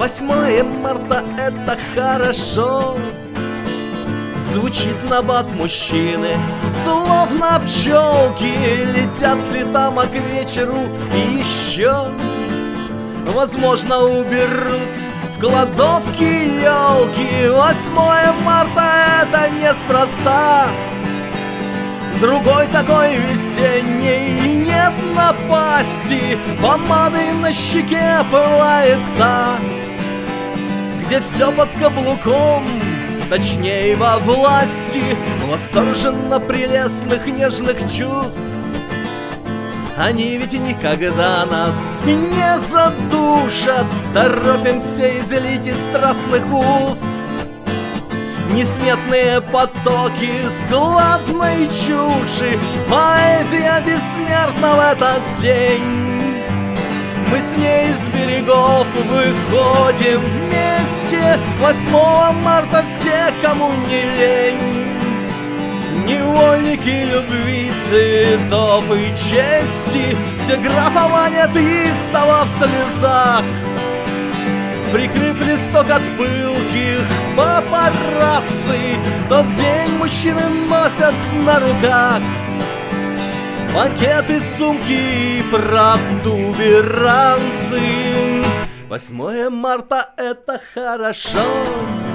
8 марта — это хорошо. Звучит набат мужчины, словно пчелки, летят цветам, а к вечеру еще, возможно, уберут в кладовке елки. 8 марта — это неспроста. Другой такой весенний нет напасти. Помадой на щеке пылает та, где все под каблуком, точнее во власти восторженно прелестных нежных чувств. Они ведь никогда нас не задушат, торопимся излить из страстных уст несметные потоки складной чуши. Поэзия бессмертна в этот день. Мы с ней из берегов выходим вместе. 8 марта все, кому не лень, невольники любви, цветов и чести, все графоманят истово в слезах, прикрыв листок от пылких папарацци. Тот день мужчины носят на руках пакеты, сумки и протуберанцы. 8 марта — это хорошо.